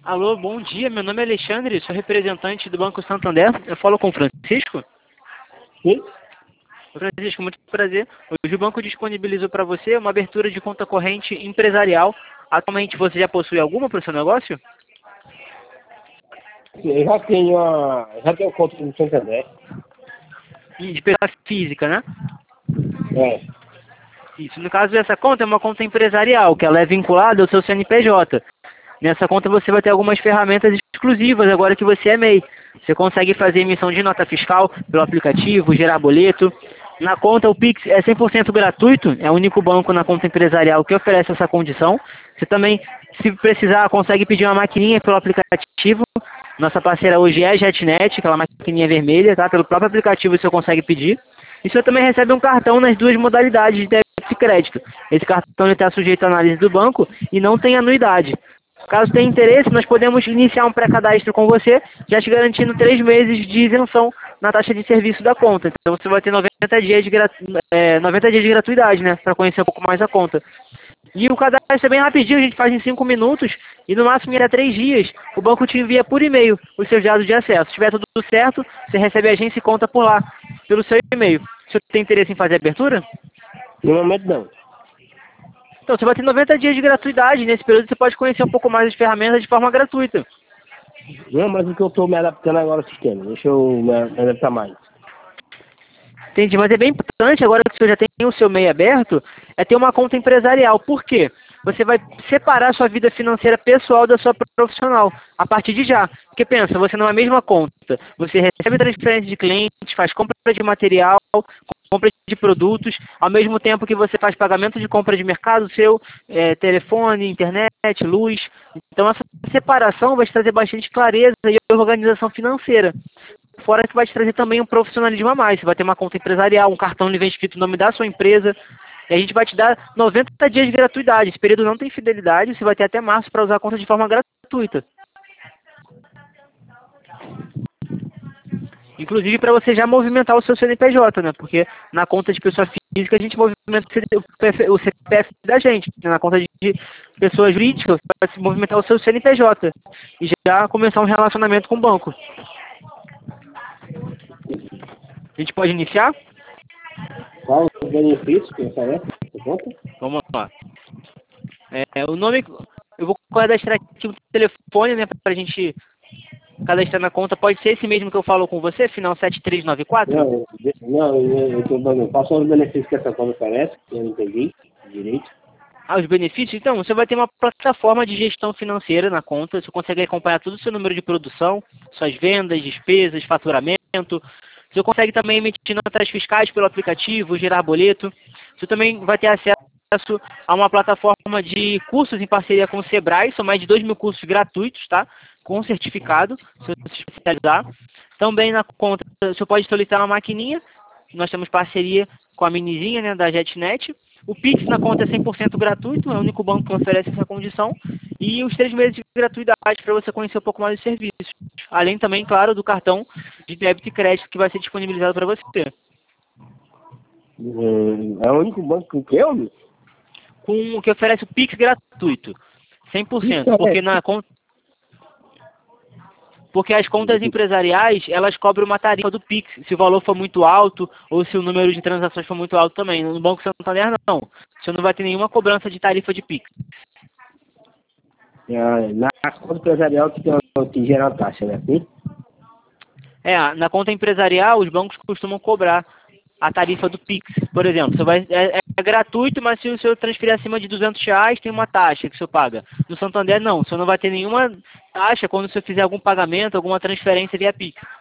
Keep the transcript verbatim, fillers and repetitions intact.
Alô, bom dia. Meu nome é Alexandre, sou representante do Banco Santander. Eu falo com o Francisco. Sim? Francisco, muito prazer. Hoje o banco disponibilizou para você uma abertura de conta corrente empresarial. Atualmente você já possui alguma para o seu negócio? Sim, eu já tenho a. Já tenho conta no Santander. E de pessoa física, né? É. Isso. No caso, essa conta é uma conta empresarial, que ela é vinculada ao seu C N P J. Nessa conta você vai ter algumas ferramentas exclusivas agora que você é M E I. Você consegue fazer emissão de nota fiscal pelo aplicativo, gerar boleto. Na conta o Pix é cem por cento gratuito, é o único banco na conta empresarial que oferece essa condição. Você também, se precisar, consegue pedir uma maquininha pelo aplicativo. Nossa parceira hoje é a JetNet, aquela maquininha vermelha, tá? Pelo próprio aplicativo você consegue pedir. E você também recebe um cartão nas duas modalidades de débito e crédito. Esse cartão está sujeito à análise do banco e não tem anuidade. Caso tenha interesse, nós podemos iniciar um pré-cadastro com você, já te garantindo três meses de isenção na taxa de serviço da conta. Então você vai ter noventa dias de, gratu... é, noventa dias de gratuidade, né? Para conhecer um pouco mais a conta. E o cadastro é bem rapidinho, a gente faz em cinco minutos e no máximo em até três dias. O banco te envia por e-mail os seus dados de acesso. Se tiver tudo certo, você recebe a agência e conta por lá, pelo seu e-mail. Você tem interesse em fazer a abertura? No momento não. Então, você vai ter noventa dias de gratuidade. Nesse período você pode conhecer um pouco mais as ferramentas de forma gratuita. Não, mas o que eu estou me adaptando agora ao sistema. Deixa eu me adaptar mais. Entendi, mas é bem importante, agora que você já tem o seu M E I aberto, é ter uma conta empresarial. Por quê? Você vai separar a sua vida financeira pessoal da sua profissional, a partir de já. Porque pensa, você numa mesma conta, você recebe transferência de clientes, faz compra de material, compra de produtos, ao mesmo tempo que você faz pagamento de compra de mercado seu, é, telefone, internet, luz. Então essa separação vai te trazer bastante clareza e organização financeira. Fora que vai te trazer também um profissionalismo a mais. Você vai ter uma conta empresarial, um cartão onde vem escrito o nome da sua empresa. E a gente vai te dar noventa dias de gratuidade. Esse período não tem fidelidade, você vai ter até março para usar a conta de forma gratuita. Inclusive para você já movimentar o seu C N P J, né? Porque na conta de pessoa física a gente movimenta o C P F da gente. Na conta de pessoa jurídica você vai movimentar o seu C N P J. E já começar um relacionamento com o banco. A gente pode iniciar? Qual o benefício que você é? Vamos lá. É, o nome, eu vou cadastrar aqui o telefone, né, pra gente cadastrar na conta. Pode ser esse mesmo que eu falo com você, final sete três nove quatro? Não, não, eu estou dando. Quais são os benefícios que essa conta oferece? Eu não entendi direito. Ah, os benefícios? Então, você vai ter uma plataforma de gestão financeira na conta. Você consegue acompanhar todo o seu número de produção, suas vendas, despesas, faturamento. Você consegue também emitir notas fiscais pelo aplicativo, gerar boleto. Você também vai ter acesso a uma plataforma de cursos em parceria com o Sebrae. São mais de dois mil cursos gratuitos, tá? Com certificado, se você se especializar. Também na conta, você pode solicitar uma maquininha. Nós temos parceria com a Minizinha, né, da JetNet. O Pix na conta é cem por cento gratuito, é o único banco que oferece essa condição. E os três meses de gratuidade para você conhecer um pouco mais dos serviços. Além também, claro, do cartão de débito e crédito que vai ser disponibilizado para você. Hum, É o único banco que eu? Com o que oferece o Pix gratuito. cem por cento. Porque na conta... Porque as contas empresariais, elas cobram uma tarifa do Pix, se o valor for muito alto ou se o número de transações for muito alto também. No Banco Santander, não. Você não vai ter nenhuma cobrança de tarifa de Pix. Na conta empresarial que, tem, que gera a taxa, né? Sim? É, na conta empresarial, os bancos costumam cobrar a tarifa do Pix. Por exemplo, você vai, é, é gratuito, mas se o senhor transferir acima de duzentos reais, tem uma taxa que o senhor paga. No Santander, não. O senhor não vai ter nenhuma taxa quando o senhor fizer algum pagamento, alguma transferência via Pix.